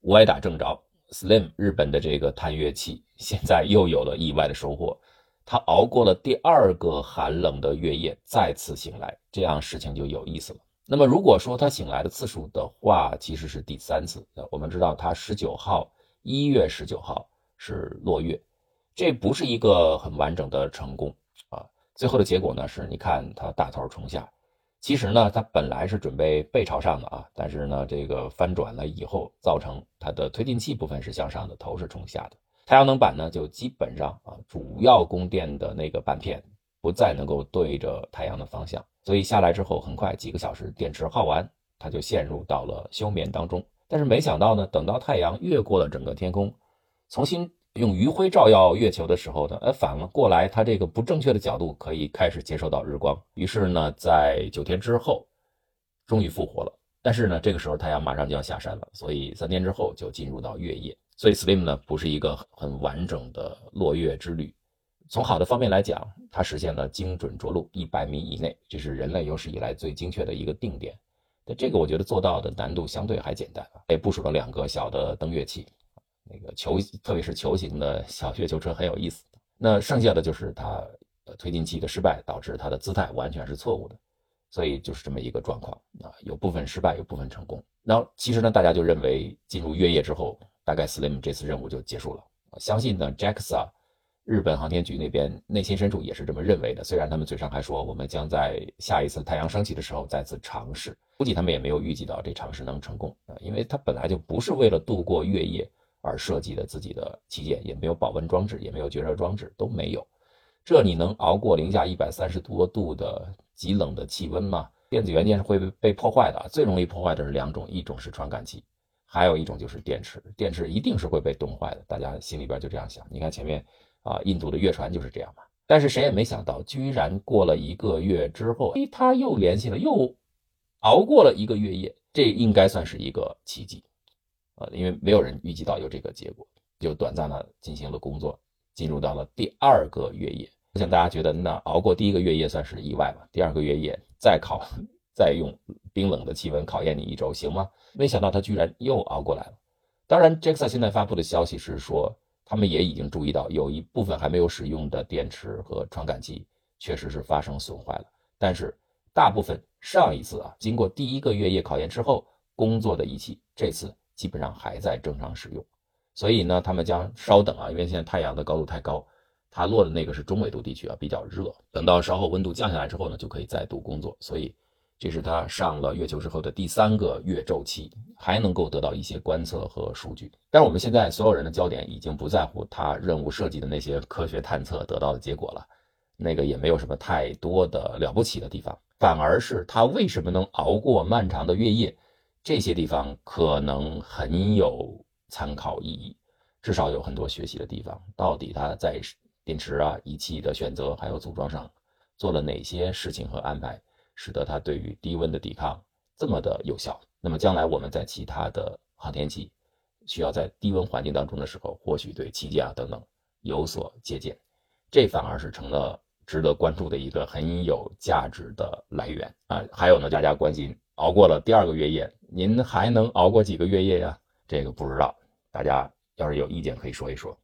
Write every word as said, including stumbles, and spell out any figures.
歪打正着 ，Slim 日本的这个探月器现在又有了意外的收获，它熬过了第二个寒冷的月夜，再次醒来，这样事情就有意思了。那么如果说它醒来的次数的话，其实是第三次。我们知道它十九号，一月十九号是落月，这不是一个很完整的成功啊。最后的结果呢，是你看它大头冲下。其实呢，它本来是准备背朝上的啊，但是呢，这个翻转了以后，造成它的推进器部分是向上的，头是冲下的。太阳能板呢，就基本上啊，主要供电的那个板片不再能够对着太阳的方向，所以下来之后，很快几个小时电池耗完，它就陷入到了休眠当中。但是没想到呢，等到太阳越过了整个天空，重新用余晖照耀月球的时候呢，呃，反过来，它这个不正确的角度可以开始接受到日光。于是呢，在九天之后，终于复活了。但是呢，这个时候太阳马上就要下山了，所以三天之后就进入到月夜。所以 Slim 呢，不是一个很完整的落月之旅。从好的方面来讲，它实现了精准着陆一百米以内，这是人类有史以来最精确的一个定点。这个我觉得做到的难度相对还简单，也部署了两个小的登月器。那个球，特别是球形的小月球车很有意思。那剩下的就是它推进器的失败，导致它的姿态完全是错误的，所以就是这么一个状况啊，有部分失败，有部分成功。然后其实呢，大家就认为进入月夜之后，大概 Slim 这次任务就结束了。相信呢 J A X A 日本航天局那边内心深处也是这么认为的，虽然他们嘴上还说我们将在下一次太阳升起的时候再次尝试，估计他们也没有预计到这尝试能成功啊，因为它本来就不是为了度过月夜而设计的自己的器件，也没有保温装置，也没有绝热装置，都没有。这你能熬过零下一百三十多度的极冷的气温吗？电子元件是会被破坏的，最容易破坏的是两种，一种是传感器，还有一种就是电池，电池一定是会被冻坏的，大家心里边就这样想。你看前面啊，印度的月船就是这样嘛。但是谁也没想到，居然过了一个月之后，诶，他又联系了，又熬过了一个月夜，这应该算是一个奇迹。呃，因为没有人预计到有这个结果，就短暂的进行了工作，进入到了第二个月夜。我想大家觉得，那熬过第一个月夜算是意外吧？第二个月夜再考，再用冰冷的气温考验你一周，行吗？没想到他居然又熬过来了。当然 J A X A 现在发布的消息是说，他们也已经注意到有一部分还没有使用的电池和传感器确实是发生损坏了，但是大部分上一次啊，经过第一个月夜考验之后工作的仪器，这次基本上还在正常使用。所以呢，他们将稍等啊，因为现在太阳的高度太高，它落的那个是中纬度地区啊，比较热，等到稍后温度降下来之后呢，就可以再度工作。所以这是他上了月球之后的第三个月昼期，还能够得到一些观测和数据。但是我们现在所有人的焦点已经不在乎他任务设计的那些科学探测得到的结果了，那个也没有什么太多的了不起的地方，反而是他为什么能熬过漫长的月夜，这些地方可能很有参考意义，至少有很多学习的地方。到底他在电池啊、仪器的选择还有组装上做了哪些事情和安排，使得它对于低温的抵抗这么的有效。那么将来我们在其他的航天器需要在低温环境当中的时候，或许对器件啊等等有所借鉴，这反而是成了值得关注的一个很有价值的来源啊。还有呢，大家关心熬过了第二个月夜，您还能熬过几个月夜呀？这个不知道，大家要是有意见可以说一说。